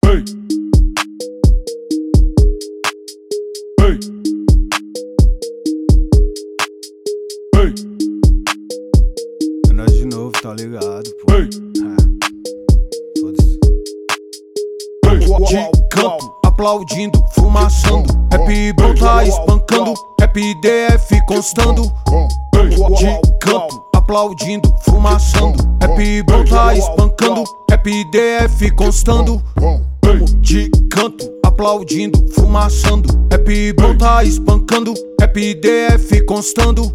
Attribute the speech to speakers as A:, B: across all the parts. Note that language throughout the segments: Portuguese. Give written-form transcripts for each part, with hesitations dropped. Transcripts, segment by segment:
A: Hey. Hey. Hey.
B: É nós de novo, tá ligado, pô.
A: Hey.
B: Foda-se.
A: Hey.
B: De canto, aplaudindo, fumaçando. Rap bom tá espancando, rap DF constando. De canto, aplaudindo, fumaçando. Rap bom tá espancando, rap DF constando. De canto, aplaudindo, fumaçando. Rap bom tá espancando, rap DF constando.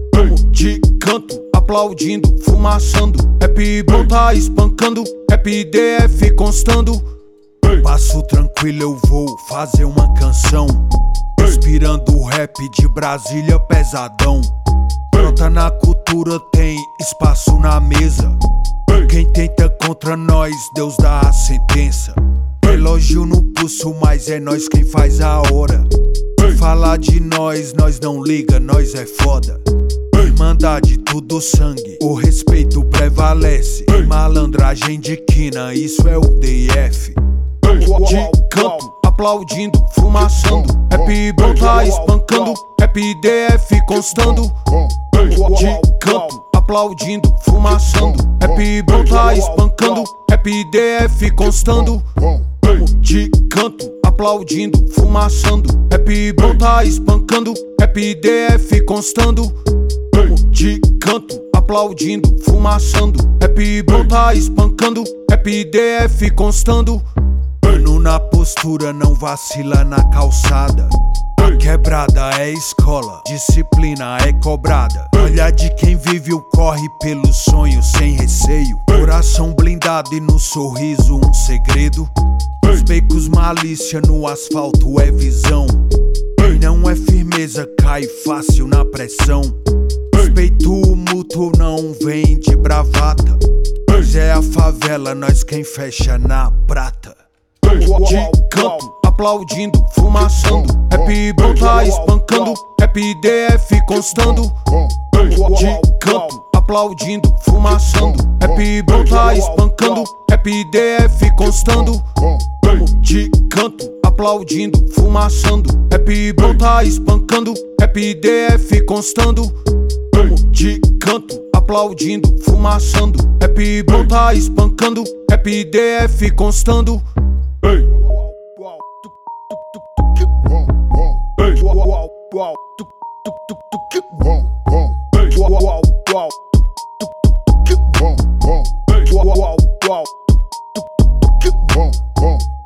B: De canto, aplaudindo, fumaçando. Rap bom tá espancando, rap DF constando. Passo tranquilo, eu vou fazer uma canção, inspirando o rap de Brasília pesadão. Pronta na cultura, tem espaço na mesa. Quem tenta contra nós, Deus dá a sentença. Relógio no pulso, mas é nós quem faz a hora. Falar de nós, nós não liga, nós é foda. Irmandade, tudo sangue, o respeito prevalece. Malandragem de quina, isso é o DF. De canto, aplaudindo, fumaçando. Rap bom tá espancando, rap DF constando. De canto, aplaudindo, fumaçando. Rap bom tá espancando, rap DF constando. De canto, aplaudindo, fumaçando. Rap bom tá espancando, rap DF constando. De canto, aplaudindo, fumaçando. Rap bom tá espancando, rap DF constando. Mano na postura, não vacila na calçada. A quebrada é escola, disciplina é cobrada. Olha de quem vive o corre pelo sonho sem receio. Coração blindado e no sorriso um segredo. Os becos malícia no asfalto é visão. Quem não é firmeza cai fácil na pressão. Respeito mútuo não vem de bravata. Pois é a favela, nós quem fecha na prata. De canto, aplaudindo, fumaçando. Rap bom tá espancando, rap DF constando. De canto, aplaudindo, fumaçando. Rap bom tá espancando, rap DF constando. De canto, aplaudindo, fumaçando. Rap bom tá espancando, rap DF constando. De canto, aplaudindo, fumaçando. Rap bom tá espancando, rap DF constando.
A: Hey. Hey.